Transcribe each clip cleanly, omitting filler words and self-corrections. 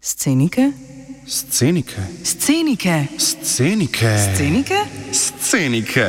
Scenike? Scenike. Scenike. Scenike. Scenike? Scenike.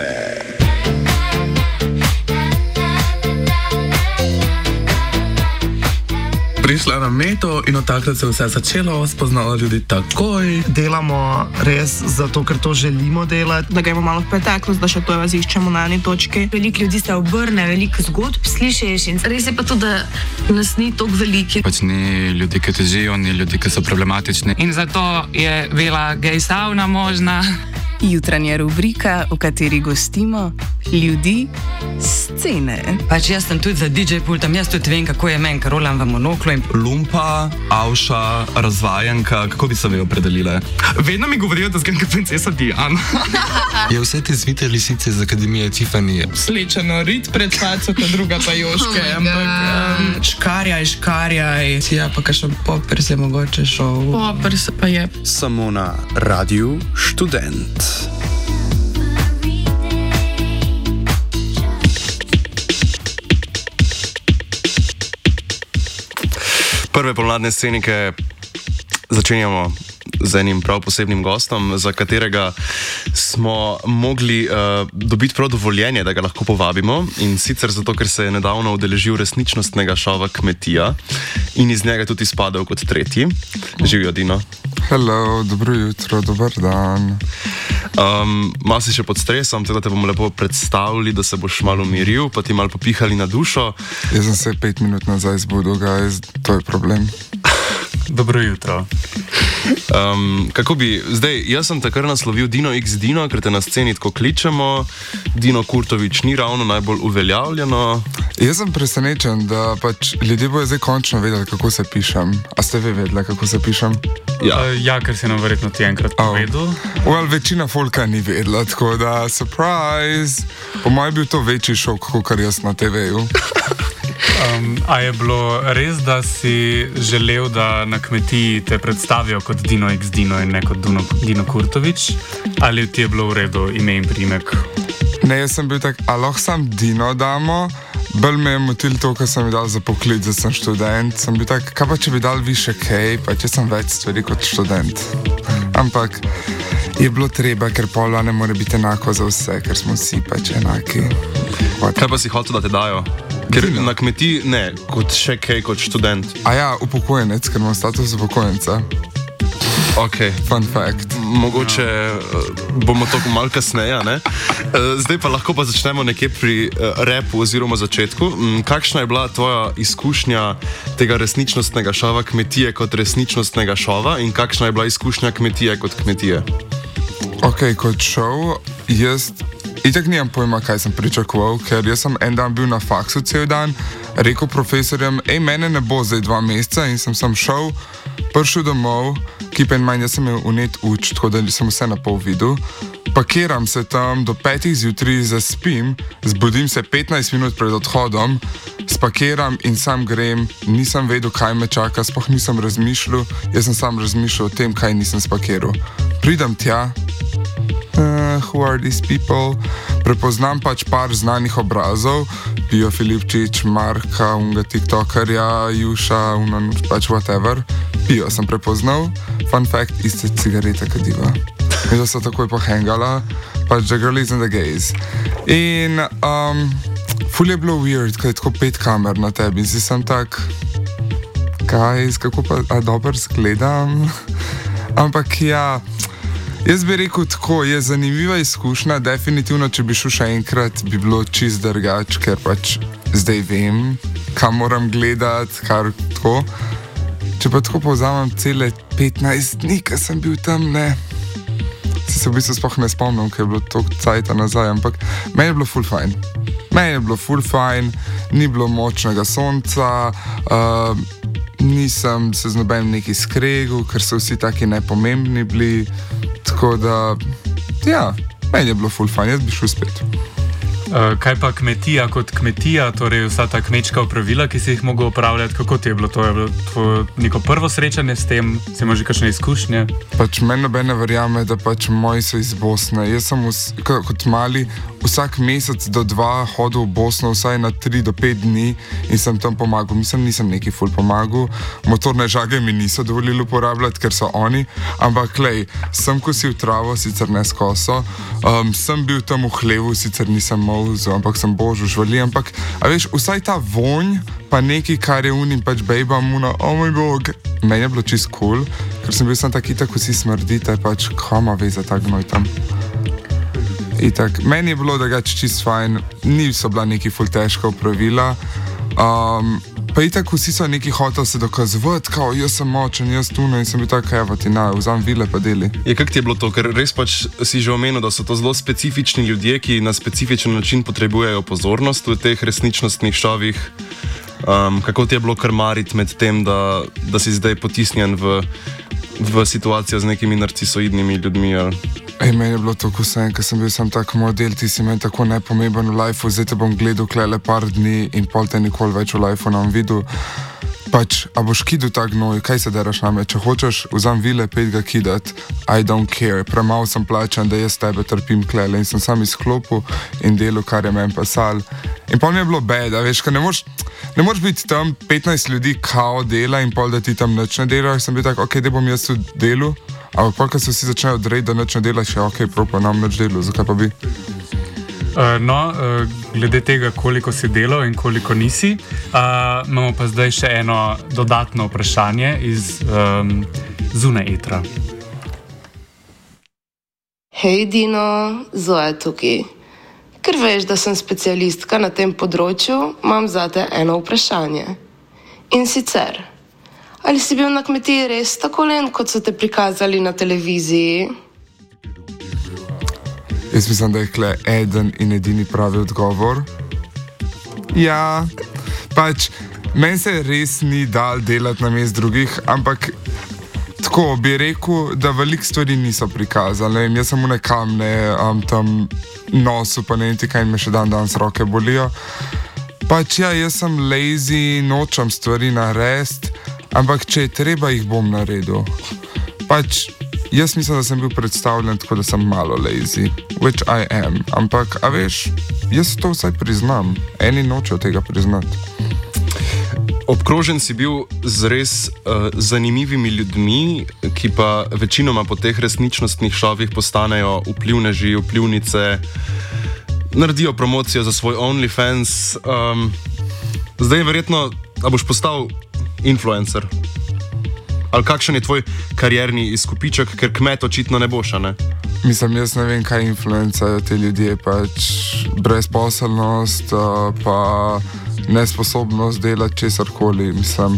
Prišla na Meto in od takrat se vse začelo, spoznala ljudi takoj. Delamo res zato, ker to želimo delati. Da gremo malo v preteklost, da še to raziščemo na eni točki. Veliko ljudi se obrne, veliko zgodb slišiš in res je pa to, da nas ni toliko veliki. Pač ni ljudi, ki težijo, ni ljudi, ki so problematični. In zato je bila gej savna možna. Jutranja rubrika, v kateri gostimo ljudi scene. Pač jaz sem tudi za DJ pultom, jaz tudi vem, kako je meni, karolam v monoklu. Lumpa, avša, razvajanka, kako bi se vi opredelile? Vedno mi govorijo, da zgledam kot princesa Diana. Je vse te zvite lisice iz Akademije Tiffany. Slečeno rit pred faco, ta druga pa Joške. Škarjaj. Ja, pa kakšen popers je mogoče šel. Popers pa je. Samo na Radiu Študent. Prve pomladne scenike začenjamo z enim prav posebnim gostom, za katerega smo mogli dobiti prav dovoljenje, da ga lahko povabimo, in sicer zato, ker se je nedavno udeležil resničnostnega šova Kmetija in iz njega tudi izpadel kot tretji. Živijo, Dino. Hello, dobro jutro, dober dan. Malo si še pod stresom, tako da te bomo lepo predstavili, da se boš malo umiril, pa ti malo popihali na dušo. Jaz sem se 5 minut nazaj zbudil, guys, to je problem. Dobro jutro. Kako bi, zdaj, jaz sem te kar naslovil Dino X Dino, ker te na sceni tako kličemo. Dino Kurtovič ni ravno najbolj uveljavljeno. Jaz sem presenečen, da pač ljudje bojo zdaj končno vedeli, kako se pišem. A ste vi vedeli, kako se pišem? Ja, ker si nam verjetno ti enkrat povedal. Večina folka ni vedela, tako da surprise. Po mojem je bil to večji šok, kot jaz na TV-ju. A je bilo res, da si želel, da na Kmetiji te predstavijo kot Dino X Dino in ne kot Dino Kurtovič? Ali ti je bilo v redu ime in priimek? Ne, jaz sem bil tak, a lahko sam Dino damo? Bolj me je motil to, kar sem mi dal za poklic, da sem študent. Sem bil tak, kaj pa če bi dal više kaj, pa če sem več stvari kot študent. Ampak je bilo treba, ker pola ne more biti enako za vse, ker smo vsi pač enaki. Kaj pa si hotel, da te dajo? Ker na Kmetiji ne, kot še kaj kot študent. A ja, upokojenec, ker imam status upokojenca. Ok. Fun fact. Mogoče bomo to malo kasneje, ne? Zdaj pa lahko pa začnemo nekje pri rapu oziroma začetku. Kakšna je bila tvoja izkušnja tega resničnostnega šova Kmetije kot resničnostnega šova in kakšna je bila izkušnja Kmetije kot Kmetije? Ok, kot šov, jaz itak nimam pojma, kaj sem pričakoval, ker jaz sem en dan bil na faksu cel dan, rekel profesorjem, mene ne bo zdaj 2 meseca in sem šel, prišel domov, keep in mind, jaz sem imel unet uč, tako da sem vse na pol videl, pakiram se tam, do 5 zjutraj zaspim, zbudim se 15 minut pred odhodom, spakiram in sam grem, nisem vedel, kaj me čaka, sploh nisem razmišljal, jaz sem sam razmišljal o tem, kaj nisem spakiral. Pridem tja, who are these people? Prepoznam pač par znanih obrazov, Pio Filipčič, Marka, unga tiktokerja, Juša, pač whatever. Pio sem prepoznal, fun fact, iste cigarete kadiva. In da so takoj pohengala, pač the girlies and the gays. In ful je bilo weird, kaj je tako 5 kamer na tebi in si sem tak, guys, kako pa dobro zgledam. Ampak ja, jaz bi rekel tako, je zanimiva izkušnja, definitivno, če bi šel še enkrat, bi bilo čist drugače, ker pač zdaj vem, kam moram gledati, kar tako. Če pa tako povzamem cele 15 dni, ko sem bil tam, ne, se v bistvu sploh ne spomnim, ker je bilo toliko cajta nazaj, ampak meni je bilo ful fajn. Meni je bilo ful fajn, ni bilo močnega sonca, nisem se z nobenim neki skregel, ker so vsi taki nepomembni bili, tako da, ja, meni je bilo ful fajn, jaz bi šel spet. Kaj pa kmetija kot kmetija, torej vsa ta kmečka opravila, ki si jih mogel upravljati, kako ti je bilo to? Je bilo tvoje neko prvo srečanje s tem? Si imaš že kakšne izkušnje? Pač meni noben ne verjame, da pač moji so iz Bosne. Jaz sem kot mali vsak mesec do 2 hodil v Bosno, vsaj na 3 do 5 dni in sem tam pomagal. Mislim, nisem neki ful pomagal. Motorne žage mi niso dovolili uporabljati, ker so oni. Ampak, lej, sem kosil travo, sicer ne s koso. Sem bil tam v hlevu, sicer nisem molzel, ampak sem božu žvali. Ampak, a veš, vsaj ta vonj, pa nekaj, kar je unim pač bejbam, oh moj bog. Meni je bilo čist cool, ker sem bil sam tak itak, vsi smrdite, pač kama veze ta gnoj tam. Itak, meni je bilo drugače čist fajn, niso bila neki ful težka opravila. Pa itak vsi so neki hotel se dokazovati, kao jaz sem močen, jaz tuno in sem bil tako, evo ti na, vzam vile pa deli. Kak ti je bilo to, ker res pač si že omenil, da so to zelo specifični ljudje, ki na specifičen način potrebujejo pozornost v teh resničnostnih šovih. Kako ti je bilo krmariti med tem, da si zdaj potisnjen v situacijo z nekimi narcisoidnimi ljudmi? Meni je bilo tako vse, ker sem bil sam tak model, ti si meni tako nepomemben v lifeu, zdaj te bom gledal klele par dni in pol te nikoli več v lifeu nam videl. Pač, a boš kidal ta gnoj, kaj se deraš name? Če hočeš, vzam vile, pet ga kidat, I don't care. Premalo sem plačan, da jaz tebe trpim klele in sem sam izklopil in delal, kar je meni pasal. In pol mi je bilo bed, a veš, ker ne moreš biti tam 15 ljudi kao dela in pol, da ti tam nič ne delaš. Sem bil tak, ok, da bom jaz tudi delal, ampak pol, ko se vsi začnejo odrejati, da nič ne delaš, je ok, prav pa nam nič delal, zakaj pa bi? Glede tega, koliko si delal in koliko nisi, imamo pa zdaj še eno dodatno vprašanje iz zunaj etra. Hej Dino, Zoja tukaj. Ker veš, da sem specialistka na tem področju, imam zate eno vprašanje. In sicer, ali si bil na kmetiji res tako len, kot so te prikazali na televiziji? Jaz mislim, da je kle eden in edini pravi odgovor. Ja, pač, meni se res ni dal delati na mest drugih, ampak tako bi rekel, da veliko stvari niso prikazali. Jaz sem v kamne tam nosu, pa ne vem ti kaj, me še danes roke bolijo. Pač ja, jaz sem lazy, nočem stvari narediti, ampak če je treba, jih bom naredil. Pač, jaz mislim, da sem bil predstavljen tako, da sem malo lazy, which I am, ampak, a veš, jaz to vsaj priznam, eni nočejo tega priznati. Obkrožen si bil z res zanimivimi ljudmi, ki pa večinoma po teh resničnostnih šovih postanejo vplivneži, vplivnice, naredijo promocijo za svoj OnlyFans. Zdaj je verjetno, a boš postal influencer? Ali kakšen je tvoj karierni izkupiček, ker kmet očitno ne boš, a ne? Mislim, jaz ne vem, kaj influencajo te ljudje, pač brezposelnost, pa nesposobnost delati česarkoli, mislim.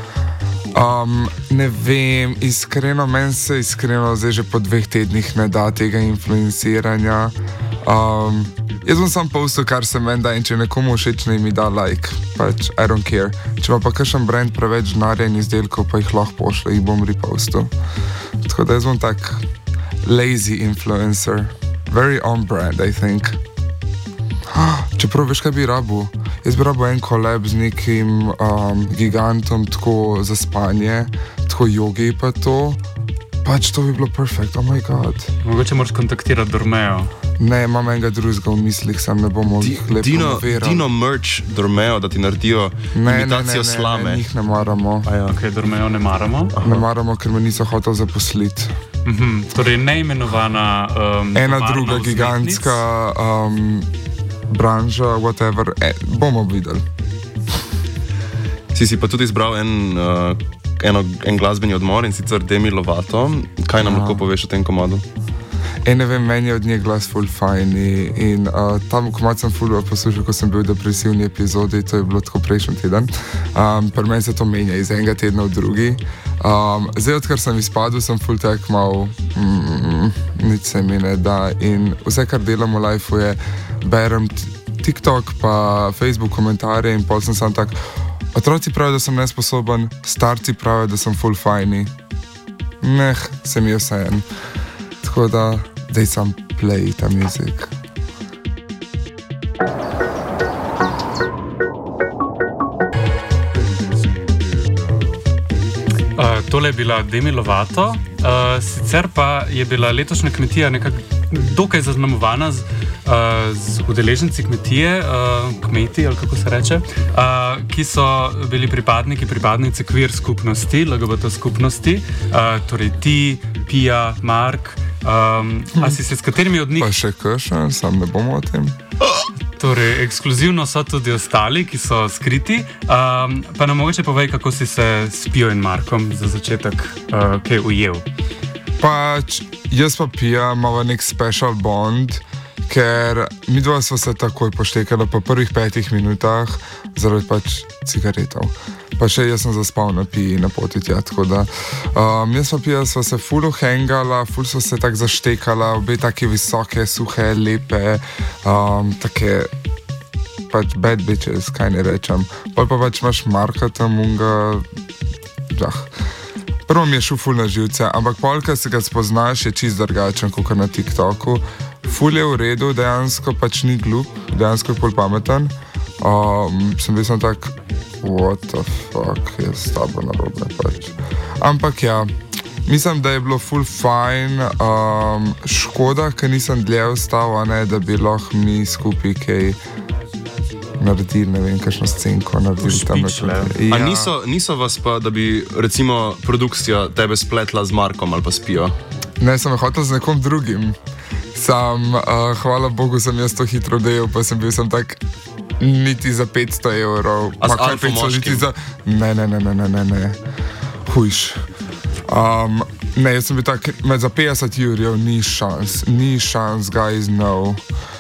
Ne vem, iskreno, meni se iskreno zdaj že po 2 tednih ne da tega influenciranja. Jaz bom sam postal, kar se meni da in če nekomu všeč, ne mi da like, pač I don't care. Če ima pa kakšen brand preveč denarja in izdelkov, pa jih lahko pošle, jih bom repostal. Tako da jaz bom tak lazy influencer, very on brand, I think. Čeprav veš, kaj bi rabil? Jaz bi rabil en collab z nekim gigantom tako za spanje, tako jogi pa to. Pač to bi bilo perfect, oh my god. Mogoče moraš kontaktirati Dormejo. Ne, imam enega drugega v mislih, sam ne bomo jih lepo promovirali. Dino merch Dormejo, da ti naredijo imitacijo slame. Ne, njih ne maramo. Ok, Dormejo ne maramo? Aha. Ne maramo, ker me niso hotel zaposliti. Torej neimenovana ena druga gigantska branža, whatever, bomo videli. Si pa tudi izbral en glasbeni odmor in sicer Demi Lovato. Kaj nam lahko poveš o tem komadu? Ne vem, meni je od nje glas ful fajn in tam komad sem ful poslušal, ko sem bil v depresivni epizodi, to je bilo tako prejšnji teden. Pri meni se to menja iz enega tedna v drugi. Zdaj, odkar sem izpadel, sem ful tak mal, nič se mi ne da in vse, kar delam v lifeu je, berem TikTok pa Facebook komentarje in pol sem sam tak, otroci pravijo, da sem nesposoben, starci pravijo, da sem ful fajni. Se mi je vseeno. Tako da, daj sam play ta music. tole je bila Demi Lovato, sicer pa je bila letošnja kmetija nekako dokaj zaznamovana z udeleženci kmetije, kmeti ali kako se reče, ki so bili pripadnice queer skupnosti, LGBT skupnosti, torej ti, Pia, Mark, a si se s katerimi od njih... Pa še kakšen, sam ne bomo o tem. Torej, ekskluzivno so tudi ostali, ki so skriti. Pa nam mogoče povej, kako si se s Pijo in Markom za začetek kaj ujel. Pač, jaz pa Pija imava nek special bond, ker midva sva se takoj poštekala po prvih 5 minutah zaradi pač cigaretov. Pa še jaz sem zaspal na Piji na poti tja, tako da jaz pa Pija sva se ful uhengala, ful sva se tak zaštekala, obe take visoke, suhe, lepe, take pač bad bitches, kaj ne rečem. Pol pa pač imaš Marka tam unga, prvo mi je šel ful na živce, ampak pol, kad se ga spoznaš, je čist drugačen, kot na TikToku. Ful je v redu, dejansko pač ni glup, dejansko je pol pameten. Sem bil tak, what the fuck, je s tabo narobe pač. Ampak ja, mislim, da je bilo ful fajn, škoda, ker nisem dlje ostal, a ne, da bi lahko mi skupaj kaj naredili, ne vem, kakšno scenko naredili tam. A niso vas pa, da bi recimo produkcija tebe spletla z Markom ali pa s Pijo? Ne, sem hotel z nekom drugim. Hvala Bogu, sem jaz to hitro delal, pa sem bil tak niti za 500 evrov. A z alfa moškim? Ne. Hujš. Ne, jaz sem bil tak, za 50 jurjev ni šans, guys, no.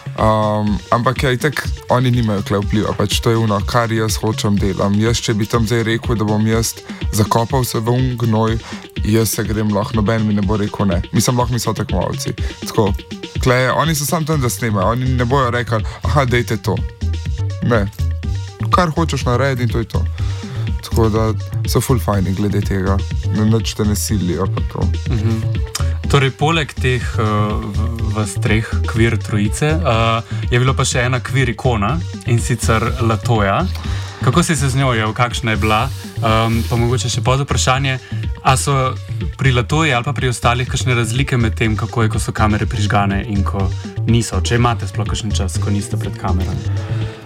Ampak ja, itak oni nimajo kle vpliva, pač to je ono, kar jaz hočem delam. Jaz, če bi tam zdaj rekel, da bom jaz zakopal se v gnoj, jaz se grem, lahko noben mi ne bo rekel ne. Mislim, lahko mi so tekmovalci. Tako, kle, oni so sam tam, da snemajo, oni ne bojo rekli, aha, dejte to. Ne, kar hočeš narediti in to je to. Tako da so ful fajni glede tega, nič te ne silijo pa to. Torej, poleg teh vas treh queer trojice je bilo pa še ena queer ikona, in sicer Latoja. Kako si se z njo ujel, kakšna je bila? Pa mogoče še pod vprašanje, a so pri Latoji ali pa pri ostalih kakšne razlike med tem, kako je, ko so kamere prižgane in ko niso? Če imate sploh kakšen čas, ko niste pred kamerami?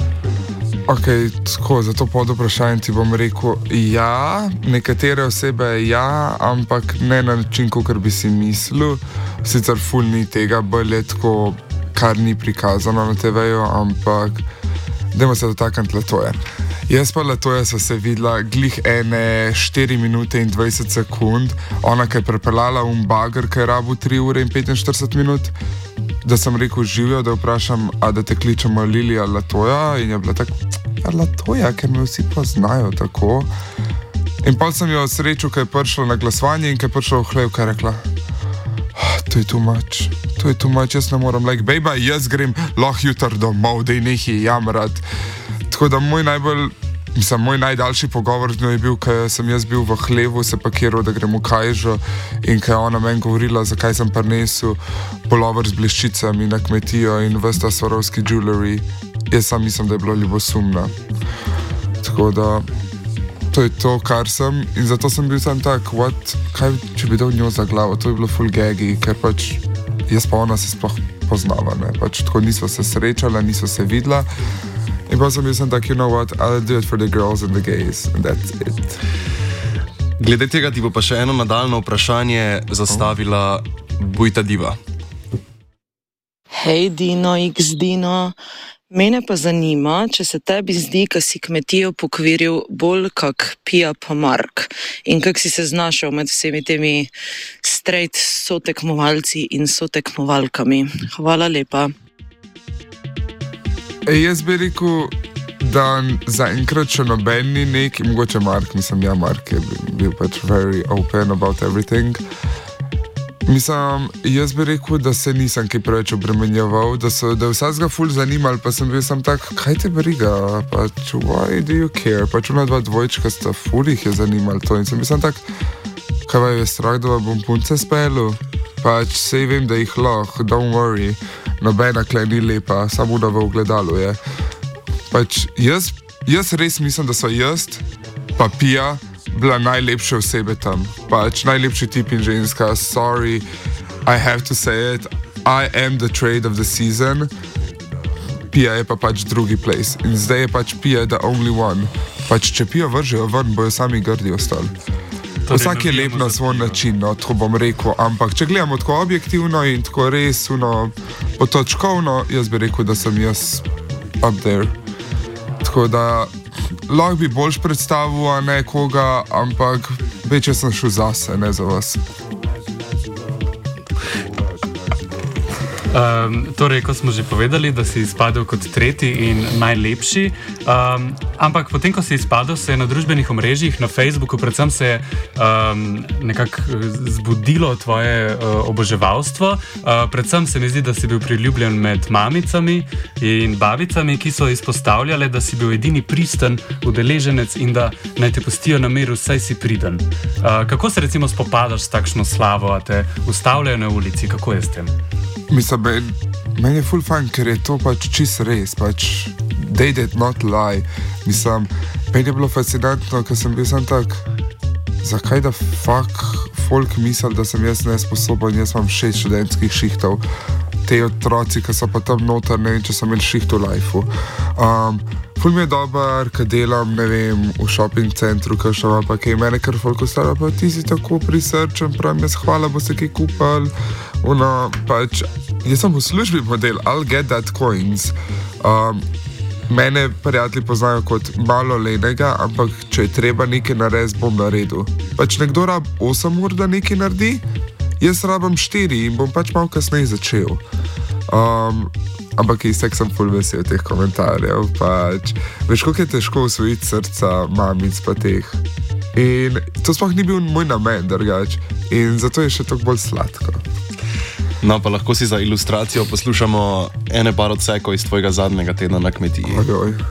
Ok, tako, za to pod vprašanje ti bom rekel, ja, nekatere osebe ja, ampak ne na način, kakor bi si mislil. Sicer ful ni tega, bolj je tako, kar ni prikazano na TV-ju, ampak dajmo se dotakniti Latoje. Jaz pa Latoja sva se videla glih ene 4 minute in 20 sekund, ona, ki je prepeljala bager, ki je rabil 3 ure in 45 minut, da sem rekel živijo, da vprašam, a da te kličemo Lilija Latoja, in je bila tako, Latoja, ker me vsi poznajo tako. In pa sem jo srečil, ko je prišla na glasovanje in ko je prišla v hlev, ko je rekla, to je too much, jaz ne moram, like, bejba, jaz grem lahko jutr domov, dej nehi jamrat. Tako da moj najdaljši pogovor z njo je bil, ko sem jaz bil v hlevu, se pakiral, da grem v Kajžo, in ko je ona meni govorila, zakaj sem prinesel polover z bleščicami na kmetijo in ves ta Swarovski jewelry. Jaz sam mislim, da je bilo ljubosumna. Tako da, to je to, kar sem, in zato sem bil sam tak, kaj če bi dal njo za glavo, to je bilo full gaggy, ker pač jaz pa ona se sploh poznava, ne, pač tako nisva se srečala, nisva se videla, in pa sem bil sam tak, you know what, I'll do it for the girls and the gays, and that's it. Glede tega ti bo pa še eno nadaljno vprašanje zastavila Bujta Diva. Hej Dino, X Dino. Mene pa zanima, če se tebi zdi, ka si kmetijo pokviril bolj kak Pija pa Mark in kak si se znašel med vsemi temi straight sotekmovalci in sotekmovalkami. Hvala lepa. Jaz bi rekel, da zaenkrat še noben ni nek, mogoče Mark, Mark je bil pač very open about everything. Mislim, jaz bi rekel, da se nisem kaj preveč obremenjeval, da je vsega ful zanimal, pa sem bil sam tak, kaj te briga, pač, why do you care, pač ona dva dvojčka sta ful jih je zanimal to in sem bil sam tak, kaj vaj je strah, da bom punce spelu, pač sej vem, da jih lahko, don't worry, nobena klej ni lepa, samo da v ogledalu je. Pač jaz res mislim, da so jaz, pa Pija, bila najlepše osebe tam. Pač najlepši tip in ženska. Sorry, I have to say it. I am the trade of the season. Pia je pa pač drugi place. In zdaj je pač Pia the only one. Pač če Pia vržejo ven, bojo sami grdi ostali. Vsak je lep na svoj način, no, tako bom rekel, ampak če gledamo tako objektivno in tako res potočkovno, jaz bi rekel, da sem jaz up there. Tako da lahko bi boljš predstavil, a ne koga, ampak več sem šel zase, ne za vas. Torej, ko smo že povedali, da si izpadel kot tretji in najlepši, ampak potem, ko si izpadel, se je na družbenih omrežjih, na Facebooku predvsem se je nekako zbudilo tvoje oboževalstvo. Predvsem se mi zdi, da si bil priljubljen med mamicami in babicami, ki so izpostavljale, da si bil edini pristen udeleženec in da naj te pustijo na miru, saj si priden. Kako se recimo spopadaš s takšno slavo, a te ustavljajo na ulici, kako je s tem? Mislim, meni je ful fajn, ker je to pač čist res, pač they did not lie. Mislim, meni je bilo fascinantno, ker sem bil sam tak, zakaj da folk misel, da sem jaz nesposoben, jaz imam 6 študentskih šihtov, te otroci, ki so pa tam noter, ne vem, če sem imel šiht v lifeu. Ful mi je dober, ker delam, ne vem, v shopping centru, kakšno pa kaj, mene kar folk ostalo, pa ti si tako prisrčen, pravim, jaz hvala, bo se kaj kupal. Pač, jaz sem v službi model, I'll get that coins. Mene prijatelji poznajo kot malo lenega, ampak če je treba nekaj narediti, bom naredil. Pač nekdo rab 8 ur, da nekaj naredi, jaz rabam 4 in bom pač malo kasneje začel. Ampak istek sem ful vesel teh komentarjev, pač, veš, koliko je težko osvojiti srca mamic pa teh. In to sploh ni bil moj namen, drugač, in zato je še toliko bolj sladko. No, pa lahko si za ilustracijo poslušamo par odsekov iz tvojega zadnjega tedna na kmetiji.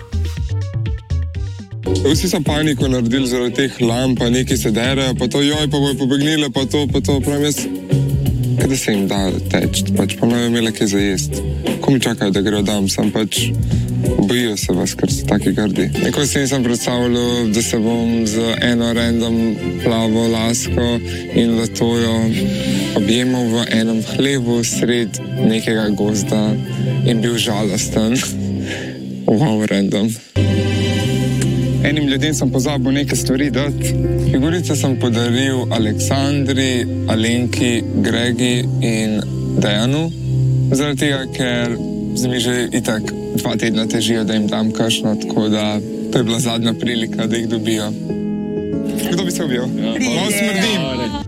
Vsi so paniko naredili zaradi teh lamp, pa neki se derejo, pa to joj, pa bojo pobegnile, pa to, pravim jaz, kaj da se jim da teč, pač pa naj imele kaj za jest. Ko mi čakajo, da grejo dam, sam pač bojijo se vas, ker so taki grdi. Nekaj si nisem predstavljal, da se bom z eno random plavo lasko in latojo objemal v enem hlevu sred nekega gozda in bil žalosten. Wow, random. Enim ljudem sem pozabil neke stvari dati. Figurice sem podaril Aleksandri, Alenki, Gregi in Dejanu. Zaradi tega, ker mi že itak 2 tedna težijo, da jim dam kakšno, tako da to je bila zadnja prilika, da jih dobijo. Kdo bi se objel? Malo smrdim.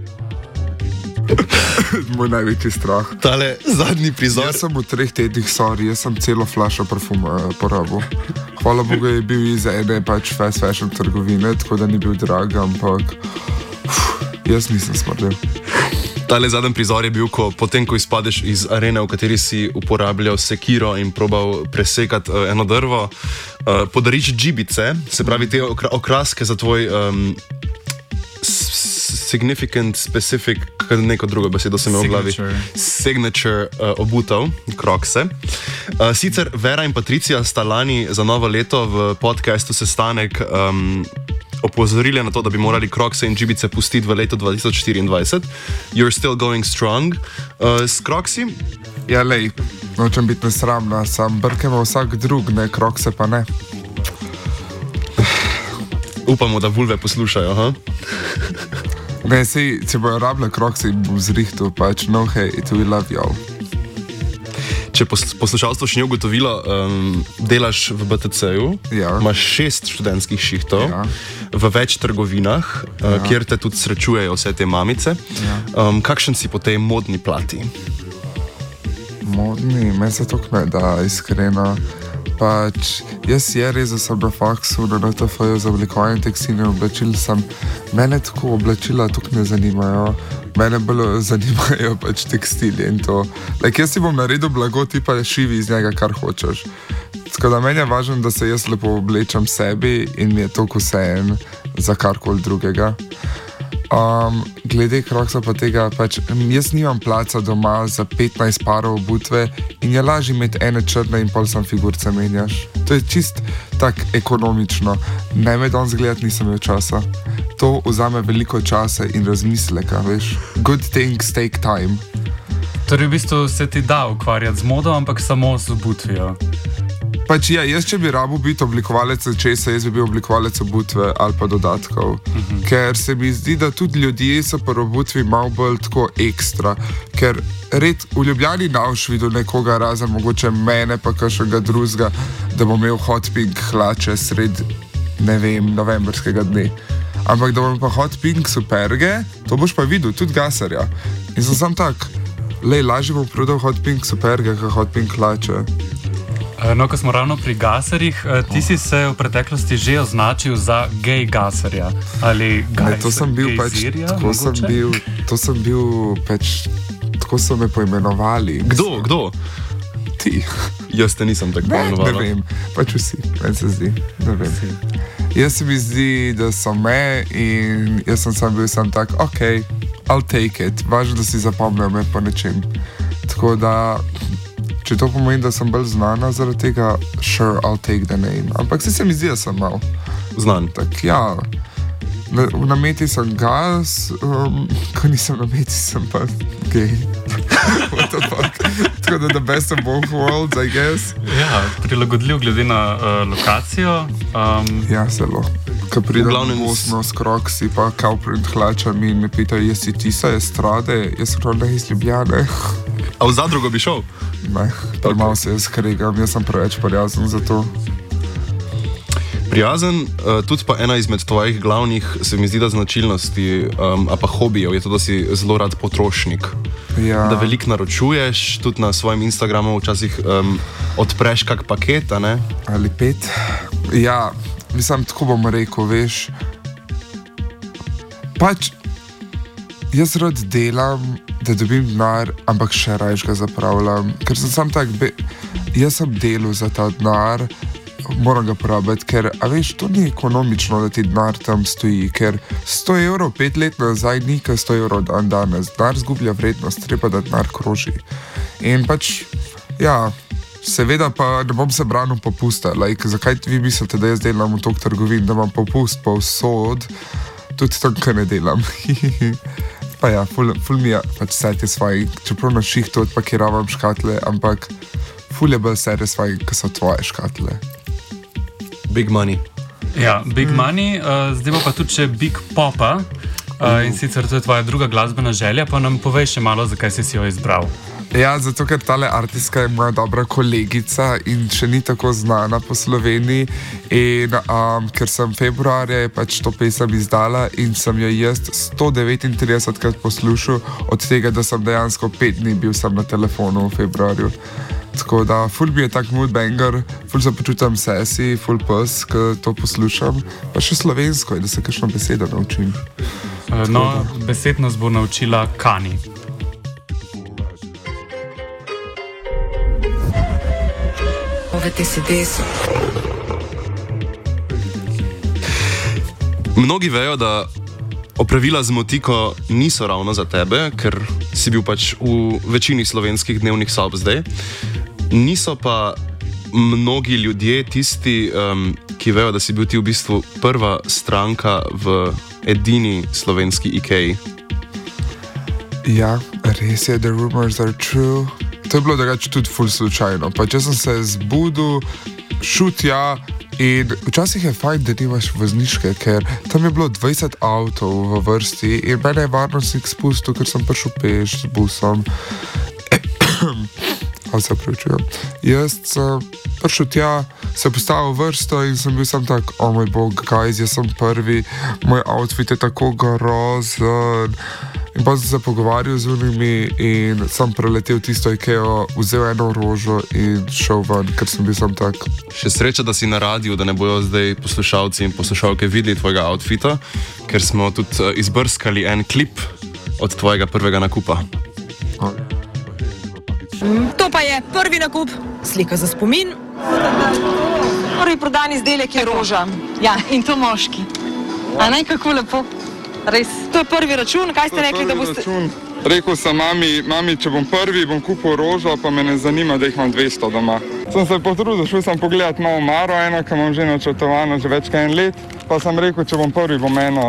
Moj največji strah. Tale zadnji prizor. Jaz sem v 3 tednih, jaz sem celo flašo parfuma porabil. Hvala Bogu je bil iz ene pač fast fashion trgovine, tako da ni bil drag, ampak jaz nisem smrdel. Tale zadnji prizor je bil, potem ko izpadeš iz arene, v kateri si uporabljal sekiro in probal presekati eno drvo, podariš džibice, se pravi te okraske za tvoj significant, specific, neko drugo besedo se me v glavi. Signature obutev, Crocse. Sicer Vera in Patricija sta lani za novo leto v podcastu Sestanek opozorili na to, da bi morali Crocse in džibice pustiti v letu 2024. You're still going strong. S Crocsi? Ja, lej, nočem biti nesramna, sam brkemo vsak drug, ne, Crocse pa ne. Upamo, da vulve poslušajo, ha? Ne, sej, če bojo rabile Crocse, bom zrihtel, pač no hate, we love y'all. Če poslušalstvo še ni ugotovilo, delaš v BTC-ju, imaš 6 študentskih šihtov v več trgovinah, kjer te tudi srečujejo vse te mamice. Kakšen si po tej modni plati? Modni? Meni se toliko ne da, iskreno. Pač, jaz je res, da sem na faksu, na NTF-ju za oblikovanje tekstilnih oblačil, mene tako oblačila tukaj ne zanimajo, mene bolj zanimajo pač tekstili in to. Jaz si bom naredil blago, ti pa šivi iz njega, kar hočeš. Tako da meni je važno, da se jaz lepo oblečem sebi in mi je toliko vseeno za karkoli drugega. Glede Crocsa pa tega, pač, jaz nimam placa doma za 15 parov obutve in je lažje imeti ene črne in pol sam figurce menjaš. To je čist tak ekonomično. Ne me danes gledati, nisem imel časa. to vzame veliko časa in razmisleka, veš. Good things take time. Torej, v bistvu se ti da ukvarjati z modo, ampak samo z obutvijo. Pač ja, jaz, če bi rabil biti oblikovalec česa, jaz bi bil oblikovalec obutve ali pa dodatkov. Ker se mi zdi, da tudi ljudje so po obutvi malo bolj tako ekstra. Ker v Ljubljani ne boš videl nekoga razen mogoče mene pa kakšnega drugega, da bo imel hot pink hlače sred, ne vem, novembrskega dne. Ampak da bom pa hot pink superge, to boš pa videl, tudi Gasarja. In sem sam tak, lažje bom prodal hot pink superge, kot hot pink hlače. No, ko smo ravno pri gasarjih, ti si se v preteklosti že označil za gej gasarja. Ali to sem bil pač, tako so me poimenovali. Kdo? Ti. Jaz te nisem tako poimenoval. Ne vem, pač vsi, meni se zdi, ne vem. Jaz se mi zdi, da so me in jaz sem bil tak, ok, I'll take it, važno, da si zapomnijo me po nečem. Tako da, če to pomeni, da sem bolj znana zaradi tega, sure, I'll take the name. Ampak se mi zdi, da sem mal znan. Tak, ja, na meti sem gas, ko nisem na meti, sem pa gej. What the fuck? Tako da the best of both worlds, I guess. Ja, prilagodljiv glede na lokacijo. Ja, zelo. Ko pridem v Bosno s Croksi pa cowprint hlačami in me pitajo, jesi ti sa Estrade? Jaz sem rodila iz Ljubljane. A v Zadrugo bi šel? Ne, malo se jaz skregam, jaz sem preveč prijazen za to. Prijazen, tudi pa ena izmed tvojih glavnih, se mi zdi, da značilnosti, a pa hobijev je to, da si zelo rad potrošnik. Ja. Da veliko naročuješ, tudi na svojem Instagramu včasih odpreš kak paket, a ne? Ali 5. Ja, mislim, tako bom rekel, veš. Pač, jaz rad delam, da dobim denar, ampak še rajš ga zapravljam. Ker sem sam tak, jaz sem delal za ta denar, moram ga porabiti, ker, a veš, to ni ekonomično, da ti denar tam stoji, ker 100 evrov 5 let nazaj ni, ker 100 evrov dan danes. Denar zgublja vrednost, treba da denar kroži. In pač, ja, seveda pa ne bom se branil popusta. Zakaj vi mislite, da jaz delam v tok trgovin, da imam popust povsod, tudi tam, kar ne delam. Pa ja, ful mi je pač satisfying, čeprav na šihtu odpakiravam škatle, ampak ful je bolj satisfying, ko so tvoje škatle. Big money. Ja, big money, zdaj bo pa tudi še big popa, in sicer to je tvoja druga glasbena želja, pa nam povej še malo, zakaj si jo izbral. Ja, zato ker tale artistka je moja dobra kolegica in še ni tako znana po Sloveniji in ker sem februarja je pač to pesem izdala in sem jo jaz 139krat poslušal, od tega, da sem dejansko 5 dni bil sam na telefonu v februarju. Tako da, ful mi je tak mood banger, ful se počutam sesi, ful pes, ko to poslušam, pa še slovensko je, da se kakšno besedo naučim. No, besed nas bo naučila Kani. Mnogi vejo, da opravila z motiko niso ravno za tebe, ker si bil pač v večini slovenskih dnevnih sob zdaj. Niso pa mnogi ljudje tisti, ki vejo, da si bil ti v bistvu prva stranka v edini slovenski IKEA. Ja, res je, the rumors are true. To je bilo drugače tudi ful slučajno. Pa če sem se zbudil, šut ja, in včasih je fajn, da nimaš vozniške, ker tam je bilo 20 avtov v vrsti in mene je varnostnik spustil, ker sem prišel peš z busom. Se pravičujem. Jaz sem prišel tja, se postavil vrsto in sem bil sam tak, oh moj bog, guys, jaz sem prvi, moj outfit je tako grozen. In pa sem se pogovarjal z unimi in sem preletel tisto IKEA, vzel eno rožo in šel ven, ker sem bil sam tak. Še sreča, da si na radiju, da ne bojo zdaj poslušalci in poslušalke videli tvojega outfita, ker smo tudi izbrskali en klip od tvojega prvega nakupa. To pa je prvi nakup, slika za spomin. Prvi prodan izdelek je roža. Ja, in to moški. A naj kako lepo. Res. To je prvi račun, kaj ste rekli, da boste... Rekel sem mami, če bom prvi, bom kupil rožo, pa me ne zanima, da jih imam 200 doma. Sem se potrudil, šel sem pogledat malo Maro, eno, ki imam že načrtovano že več kot 1 let, pa sem rekel, če bom prvi, bom eno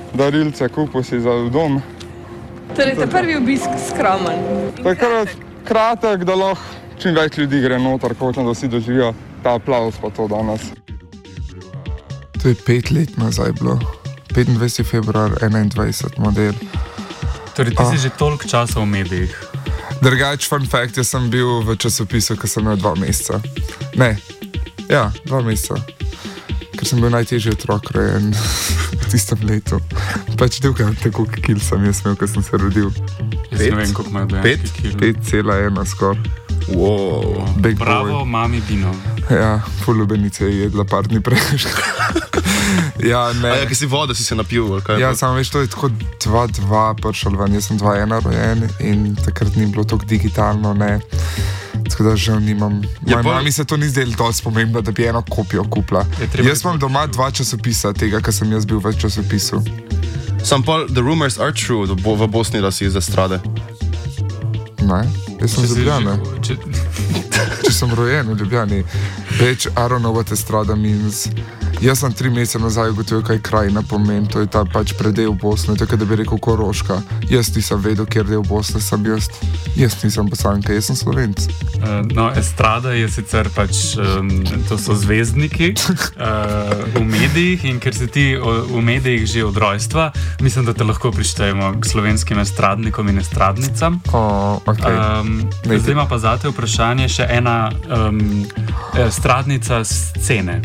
darilce, kupil si za v dom. Torej, te prvi obisk skromen. Takrat kratek, da lahko čim več ljudi gre noter, hočem, da vsi doživijo ta aplauz pa to danes. To je 5 let nazaj bilo. 25. februar 21 model. Torej, ti si že toliko časa v medijih. Drugač, fun fact, jaz sem bil v časopisu, ko sem imel 2 meseca. Ne, ja, 2 meseca. Ker sem bil najtežji otrok rojen v tistem letu. Pač delkam tako, kil sem jaz imel, ko sem se rodil. Jaz ne vem, koliko imajo dejanski kil. 5,1 skor. Wow, big bravo, boy. mami Dino. Ja, ful lubenice je jedla par dni prej. Ja, ne. A ja, ki si voda, si se napil, ali kaj? Ja, samo veš, to je tako 2-2 prišel ven. Jaz sem 2-1 rojen in takrat ni bilo tako digitalno, ne. Tako da žal nimam. Moja mami se to ni zdelo dosti pomembno, da bi eno kopijo kupila. Jaz imam doma 2 časopisa tega, ker sem jaz bil v časopisu. Sam pa, the rumors are true, v Bosni, da si iz estrade. Ne, jaz sem z Ljubljane. Če sem rojen v Ljubljani. Več, I don't know what estrada means. Jaz sem 3 mesece nazaj ugotovil, kaj krajina pomeni. To je ta pač predel Bosne, tako da bi rekel Koroška. Jaz nisem vedel, kjer del Bosne sem jaz. Jaz nisem Bosanka, jaz sem Slovenc. No, estrada je sicer pač, to so zvezdniki v medijih in ker si ti v medijih že od rojstva, mislim, da te lahko prištejemo k slovenskim estradnikom in estradnicam. Okay. Zdaj ima pa zate vprašanje še ena estradnica scene.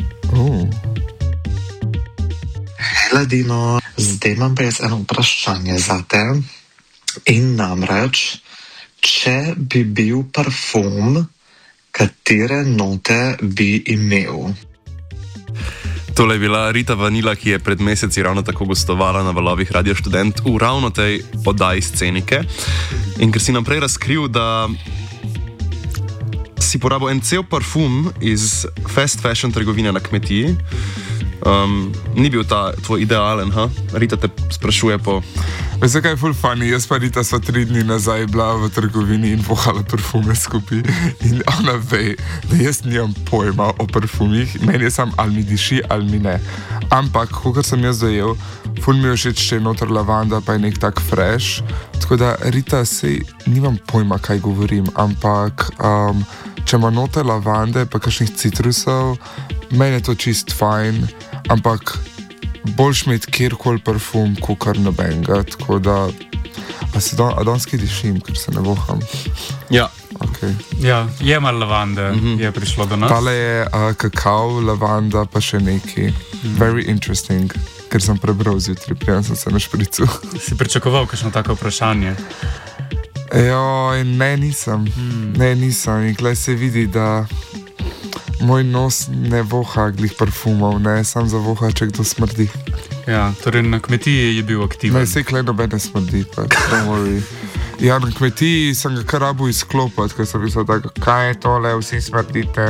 Hela Dino, zdaj imam pa jaz eno vprašanje za te in namreč, če bi bil parfum, katere note bi imel? Tole je bila Rita Vanila, ki je pred meseci ravno tako gostovala na valovih Radio Študent v ravno tej oddaji Scenike. In ker si nam prej razkril, da si porabil en cel parfum iz fast fashion trgovine na Kmetiji. Ni bil ta tvoj idealen, ha? Rita te sprašuje po... Veš, kaj je ful funny? Jaz pa Rita sva 3 dni nazaj bila v trgovini in vohala parfume skupaj. In ona ve, da jaz nimam pojma o parfumih. Meni je sam, ali mi diši, ali mi ne. Ampak, kakor sem jaz dojel, ful mi je všeč, če je noter lavanda, pa je nek tak fresh. Tako da, Rita, sej nimam pojma, kaj govorim, ampak če ima noter lavande, pa kakšnih citrusov, meni je to čist fajn, ampak boljš imeti kjerkoli parfum, kukar nobenega, tako da a donski dišim, ker se ne voham. Ja. Okay. Ja, je malo lavande, je prišlo do nas. Tale je kakao, lavanda, pa še neki. Very interesting, ker sem prebral zjutraj, prijem sem se na špricu. Si pričakoval kakšno tako vprašanje? Joj, ne, nisem. Ne, nisem. In klej se vidi, da moj nos ne voha glih parfumov, ne, sam zavoha, če kdo smrdi. Ja, torej na Kmetiji je bil aktiven. Ne, sej klej nobene smrdi, pa don't worry. Ja, na Kmetiji sem ga kar rabil izklopati, ker sem mislil tako, kaj je tole, vsi smrdite.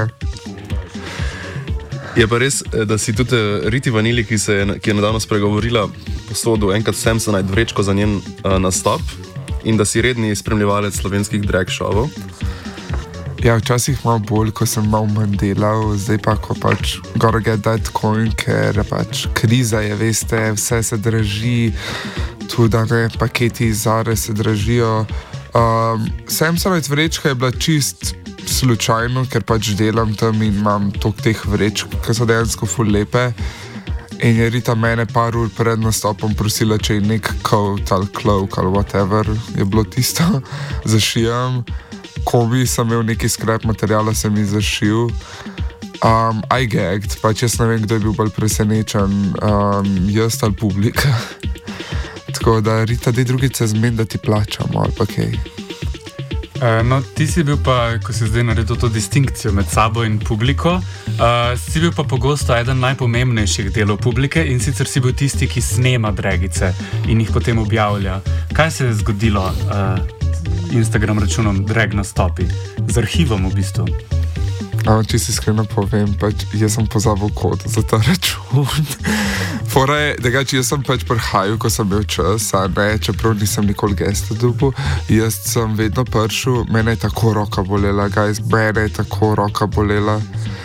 Je pa res, da si tudi Riti Vanili, ki je nedavno spregovorila posodil enkrat Samsonite vrečko za njen nastop in da si redni spremljevalec slovenskih drag showov. Ja, včasih malo bolj, ko sem malo manj delal, zdaj pa, ko pač gotta get that coin, ker pač kriza je, veste, vse se draži, tudi ne, paketi iz Zare se dražijo. Samsonite vrečka je bila čist slučajno, ker pač delam tam in imam toliko teh vrečk, ki so dejansko ful lepe. In je Rita mene par ur pred nastopom prosila, če je nek coat ali cloak ali whatever je bilo tisto, zašijam. Kombi sem imel neki skrap materijala, sem jih zašil. I gagged, pač jaz ne vem, kdo je bil bolj presenečen, jaz ali publika. Tako da, Rita, dej drugice zmen, da ti plačamo ali pa kaj. No, ti si bil pa, ko si zdaj naredil to distinkcijo med sabo in publiko, si bil pa pogosto eden najpomembnejših delov publike in sicer si bil tisti, ki snema dragice in jih potem objavlja. Kaj se je zgodilo Instagram računom drag nastopi? Z arhivom v bistvu. Če si iskreno povem, pač jaz sem pozabil kod za ta račun. Fora je, drugače jaz sem pač prihajal, ko sem imel čas, a ne, čeprav nisem nikoli gesta dobil. Jaz sem vedno prišel, mene je tako roka bolela, guys, mene je tako roka bolela.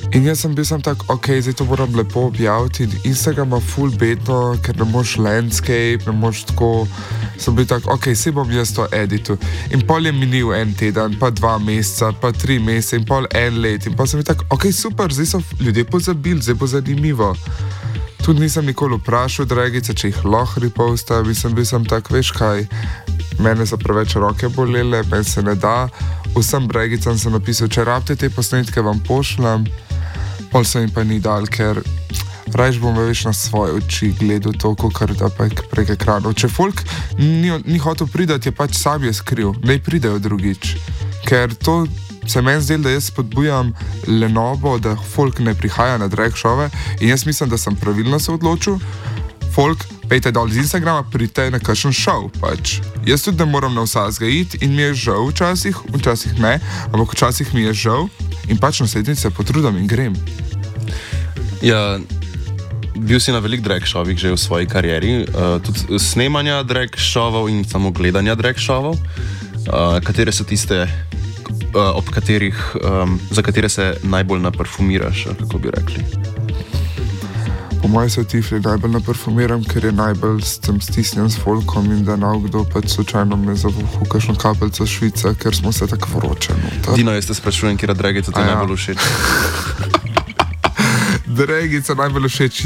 In jaz sem bil tak, ok, zdaj to moram lepo objaviti in Instagram ima full bedno, ker ne moš landscape, ne moš tako, sem bil tak, ok, se bom jaz to editu. In pol je minil en teden, pa 2 meseca, pa 3 mesece in pol 1 let in pol sem bil tak, ok, super, zdaj so ljudje pozabili, zdaj bo zanimivo. Tudi nisem nikoli vprašal Dragice, če jih lahko repostam in sem bil tak, veš kaj, mene so preveč roke bolele, meni se ne da, vsem Dragicam sem napisal, če rabite te posnetke, vam pošljem. Pol se mi pa ni dal, ker rajš bom več na svoje oči gledal to, kakor da pa prek ekranov. Če folk ni hotel pridati, je pač sam je skril, ne pridejo drugič. Ker to se meni zdelo, da jaz spodbujam lenobo, da folk ne prihaja na drag shove in jaz mislim, da sem pravilno se odločil. Folk, pejte dol z Instagrama, pridite na kakšen šov, pač. Jaz tudi ne moram na vsakega iti in mi je žal včasih ne, ampak včasih mi je žal in pač naslednjič se potrudim in grem. Ja, bil si na velik drag šovih že v svoji karieri, tudi snemanja drag šovov in samo gledanja drag šovov. Katere so tiste, za katere se najbolj naparfumiraš, kako bi rekli? Po mojem se v Tifli najbolj naparfumiram, ker je najbolj sem stisnjen s folkom in da kdo pač slučajno me zavuhu kakšno kapelco Švica, ker smo se tako vroče noter. Dino, jaz te sprašujem, kjera Dragica ti najbolj všeč? Dragica najbolj všeč,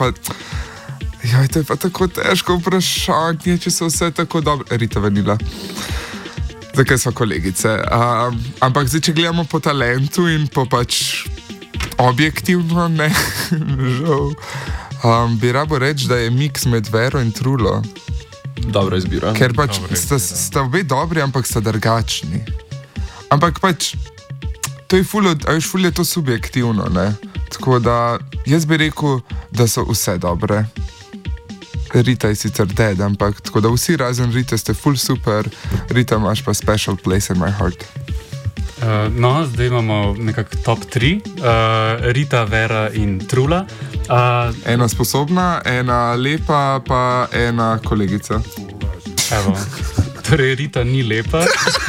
to je pa tako težko vprašanje, če so vse tako dobro. Rita Vanila. Zakaj so kolegice? Ampak zdaj, če gledamo po talentu in po pač objektivno, ne, žal. Bi rabo reči, da je miks med Vero in Trulo. Dobra izbira. Ker pač sta obe dobri, ampak sta drugačni. Ampak pač, to je ful je to subjektivno, ne. Tako da, jaz bi rekel, da so vse dobre. Rita je sicer dead, ampak tako da vsi razen Rite ste ful super, Rita imaš pa special place in my heart. No, zdaj imamo nekako top 3, Rita, Vera in Trula. Ena sposobna, ena lepa, pa ena kolegica. Evo, torej Rita ni lepa,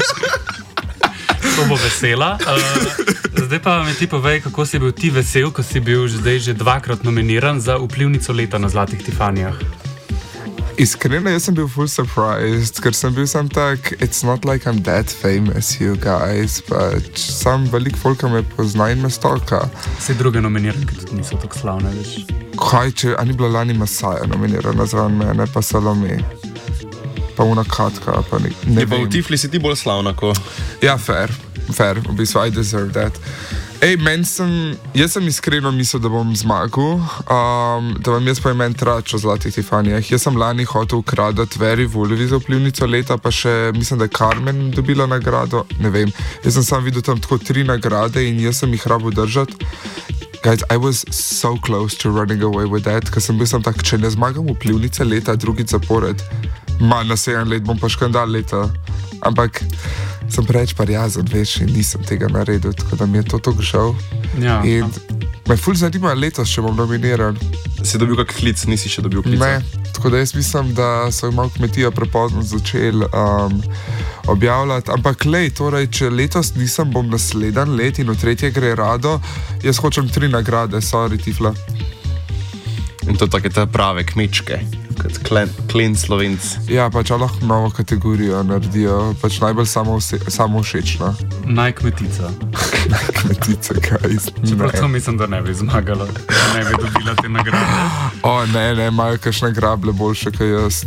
to bo vesela. Zdaj pa mi ti povej, kako si bil ti vesel, ko si bil zdaj že 2-krat nominiran za vplivnico leta na Zlatih Tifanijah. Iskreno, jaz sem bil full surprised, ker sem bil sam tak, it's not like I'm that famous, you guys, pač sam velik folka me pozna in me stalka. Vse druge nominiranke tudi niso tako slavne, veš. Kaj, če ni bila lani Masaja nominirana zraven mene, pa Salome, pa una Katka, pa ne vem. Je pa v Tifli si ti bolj slavna, ko? Ja, fair, v bistvu, I deserve that. Jaz sem iskreno mislil, da bom zmagal, da vam jaz povem en trač o Zlatih Tifanijah. Jaz sem lani hotel ukradati Veri Vulvi za vplivnico leta, pa še mislim, da je Carmen dobila nagrado, ne vem. Jaz sem sam videl tam tako 3 nagrade in jaz sem jih rabil držati. Guys, I was so close to running away with that, ker sem bil sam tak, če ne zmagam vplivnice leta drugič zapored, naslednje let bom pa škandal leta. Ampak sem preveč parjazen, veš, in nisem tega naredil, tako da mi je to tako žal. Ja, in me ful zanima letos, če bom nominiran. Si dobil kak klic, nisi še dobil klica? Ne, tako da jaz mislim, da so malo kmetija prepozno začeli objavljati, ampak torej, če letos nisem, bom naslednji let in v 3. gre Rado, jaz hočem 3 nagrade, sorry Tifla. In to take te prave kmečke, kot klen Slovenc. Ja, pač lahko novo kategorijo naredijo, pač najbolj samo všečna. Najkmetica. Najkmetica, guys. Čeprav to mislim, da ne bi zmagala, da ne bi dobila te nagrade. Ne, imajo kakšne grable boljše, kot jaz.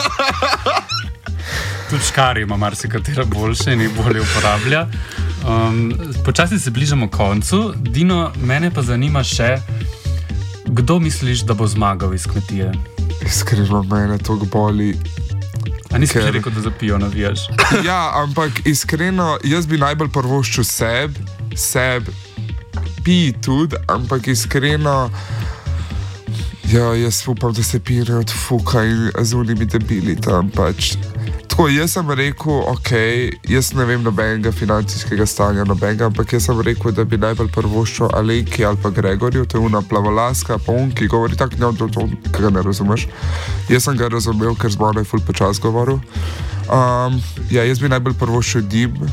Tudi Škari ima marsikatera boljše in jih bolje uporablja. Počasi se bližamo koncu. Dino, mene pa zanima še, kdo misliš, da bo zmagal iz kmetije? Iskreno, mene to boli. A nisi že rekel, da zapijo navijaš? Ja, ampak iskreno, jaz bi najbolj prvoščil seb, piji tudi, ampak iskreno, ja, jaz upam, da se pire od fuka in z unimi debili tam pač. Tako, jaz sem rekel, jaz ne vem nobenega financijskega stanja, ampak jaz sem rekel, da bi najbolj prvoščil Alejki ali pa Gregorju, to je una plavolaska, pa ki govori tako, ki ga ne razumeš. Jaz sem ga razumel, ker z mano je ful počas govoril. Ja, jaz bi najbolj prvoščil Dim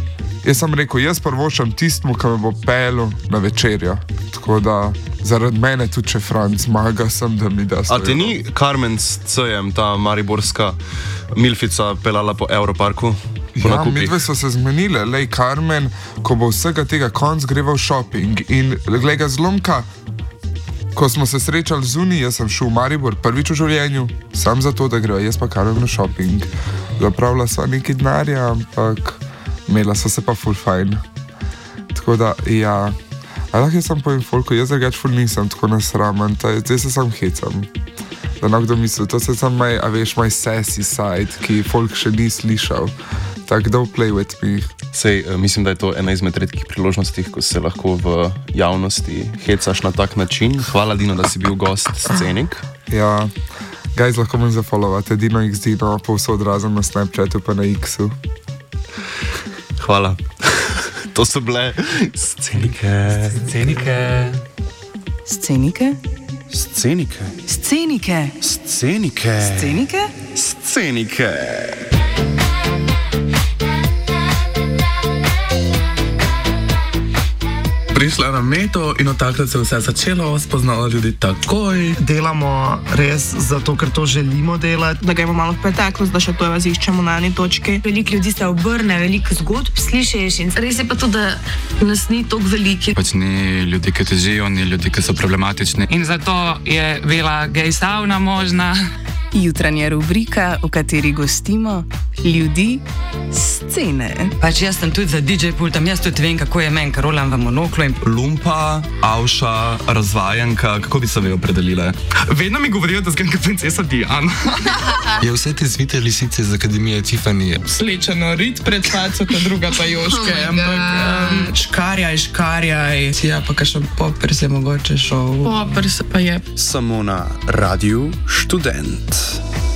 Jaz sem rekel, jaz prvošam tistmu, ki me bo pelil na večerjo. Tako da zaradi mene tudi, če Franc zmaga, sem, da mi da A ti ni Carmen s C-jem, ta mariborska milfica, pelala po Europarku? Ja, midve so se zmenile, lej Carmen, ko bo vsega tega konc, greva v shopping. In glej ga zlomka, ko smo se srečali zunaj, jaz sem šel v Maribor prvič v življenju, sam zato, da greva jaz pa Carmen v shopping. Zapravila sva nekaj denarja, ampak imela so se pa ful fajn. Tako da, ja, lahko jaz sem povem folko, jaz drugač ful nisem tako nasramen, zdaj se sam hecam. Da nekdo misli, to se sam maj, a veš, maj sassy side, ki folk še ni slišal. Tak, don't play with me. Sej, mislim, da je to ena izmed redkih priložnosti, ko se lahko v javnosti hecaš na tak način. Hvala, Dino, da si bil gost Scenik. Ja, guys, lahko me zafollowate, Dino x Dino, povsod razen na Snapchatu pa na X-u. Hvala. To so bile Scenike. Scenike. Scenike. Scenike. Scenike. Scenike. Scenike. Scenike. Prišla na meto in od takrat se vse začelo, spoznala ljudi takoj. Delamo res zato, ker to želimo delati. Da gremo malo v preteklost, da še to raziščemo na eni točki. Veliko ljudi se obrne, veliko zgodb slišiš in res je pa to, da nas ni toliko veliki. Pač ni ljudi, ki težijo, ni ljudi, ki so problematični. In zato je bila gej savna možna. Jutranja rubrika, v kateri gostimo ljudi scene. Pač jaz sem tudi za DJ pultom, jaz tudi vem, kako je meni, karolam v monoklu in... Lumpa, avša, razvajanka, kako bi se vi opredelile? Vedno mi govorijo, da zgledam kot princesa Diana. Je vse te zvite lisice iz Akademije Tiffany. Slečeno rit pred faco, ta druga pa joške, ampak škarjaj. Ja, pa kakšen popers je mogoče šel. Popers pa je. Samo na Radiu Študent.